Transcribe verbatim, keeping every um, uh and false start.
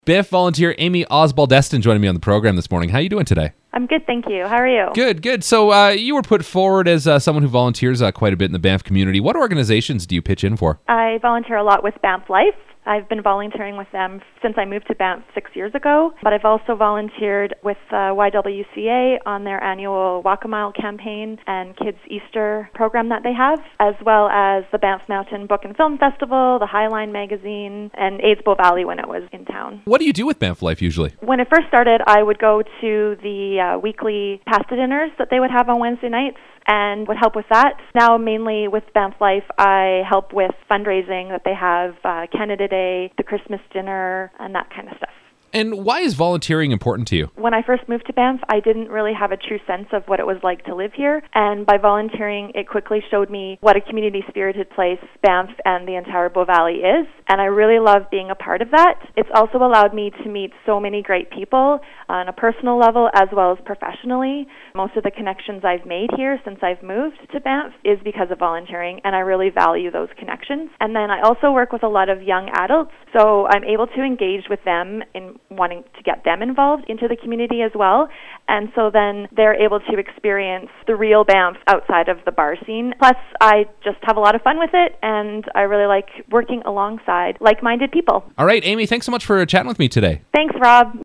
Banff volunteer Amy Osbaldeston joining me on the program this morning. How are you doing today? I'm good, thank you. How are you? Good, good. So uh, you were put forward as uh, someone who volunteers uh, quite a bit in the Banff community. What organizations do you pitch in for? I volunteer a lot with Banff Life. I've been volunteering with them since I moved to Banff six years ago, but I've also volunteered with uh, Y W C A on their annual Walk a Mile campaign and Kids Easter program that they have, as well as the Banff Mountain Book and Film Festival, the Highline magazine, and AIDS Bow Valley when it was in town. What do you do with Banff Life usually? When it first started, I would go to the uh, weekly pasta dinners that they would have on Wednesday nights and would help with that. Now, mainly with Banff Life, I help with fundraising that they have, uh, Canada Day, the Christmas dinner, and that kind of stuff. And why is volunteering important to you? When I first moved to Banff, I didn't really have a true sense of what it was like to live here. And by volunteering, it quickly showed me what a community-spirited place Banff and the entire Bow Valley is. And I really love being a part of that. It's also allowed me to meet so many great people on a personal level as well as professionally. Most of the connections I've made here since I've moved to Banff is because of volunteering, and I really value those connections. And then I also work with a lot of young adults, so I'm able to engage with them in wanting to get them involved into the community as well. And so then they're able to experience the real Banff outside of the bar scene. Plus, I just have a lot of fun with it, and I really like working alongside like-minded people. All right, Amy, thanks so much for chatting with me today. Thanks, Rob.